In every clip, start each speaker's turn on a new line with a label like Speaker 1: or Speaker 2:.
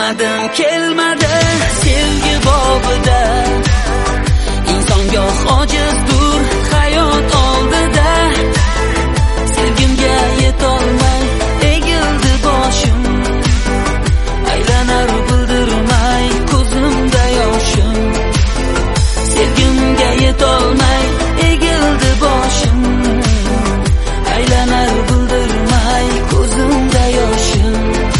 Speaker 1: Omadim kelmadi sevgi bobida, insonga ojizdur hayot oldida. Sevgimga yetolmay egildi boshim, aylanar bildirmay ko'zimda yoshim. Sevgimga yetolmay egildi boshim, aylanar bildirmay ko'zimda yoshim.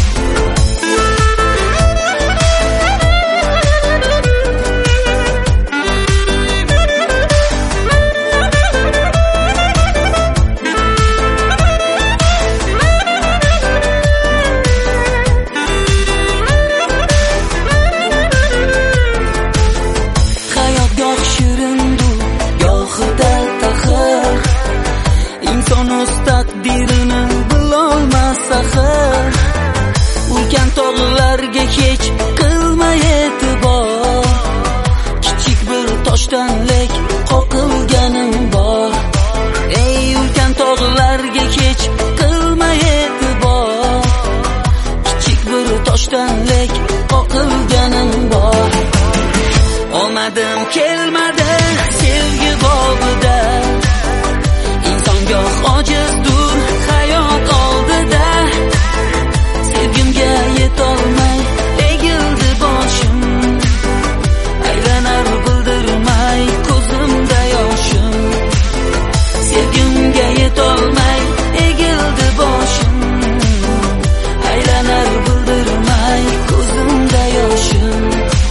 Speaker 1: Taqdirini bilolmas axir, ulkan tog'larga hech qilma e'tibor. Kichik bir toshdan lek qoqilganim bor. Ey ulkan tog'larga hech qilma e'tibor. Kichik bir toshdan lek qoqilganim bor. Omadim kelmadi sevgi bobida, insonga ojizdur hayot oldida. Sevgimga yetolmay egildi boshim, aylanar bildirmay ko'zimda yoshim. Sevgimga yetolmay egildi boshim, aylanar bildirmay ko'zimda yoshim.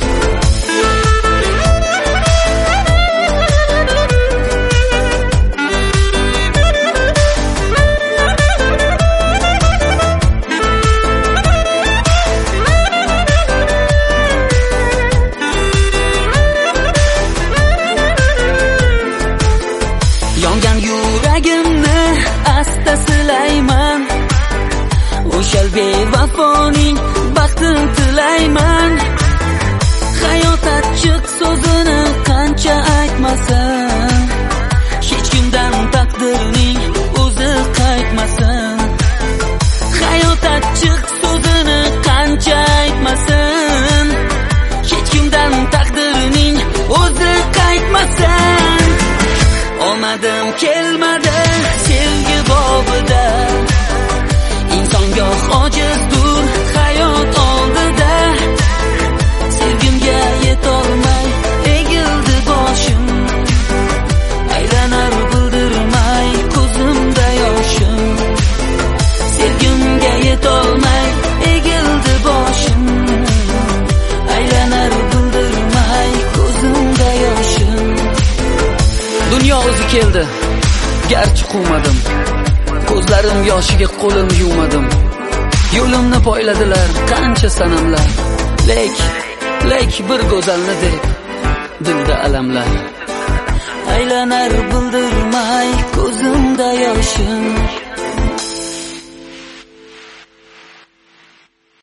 Speaker 1: Yongan yuragimni asta silayman, o'shal bevafoning baxtini tilayman. Hayot achchiq so'zini qancha aytmasin, hech kimdan taqdirning o'zi qaytmasin. Hayot achchiq so'zini qancha aytmasin, hech kimdan taqdirning o'zi qaytmasin. Omadim kelmadi sevgi bobida, insonga ojizdur hayot oldida. Sevgimga yetolmay egildi boshim, aylanar bildirmay ko'zimda yoshim. Sevgimga yetolmay egildi boshim, aylanar bildirmay ko'zimda yoshim. Dunyo o'zi keldi, garchi quvmadim, ko'zlarim yoshiga qo'lim yuvmadim. Yo'limni poyladilar qancha sanamlar, lek bir go'zalni deb dilda alamlar. Aylanar bildirmay ko'zimda yoshim.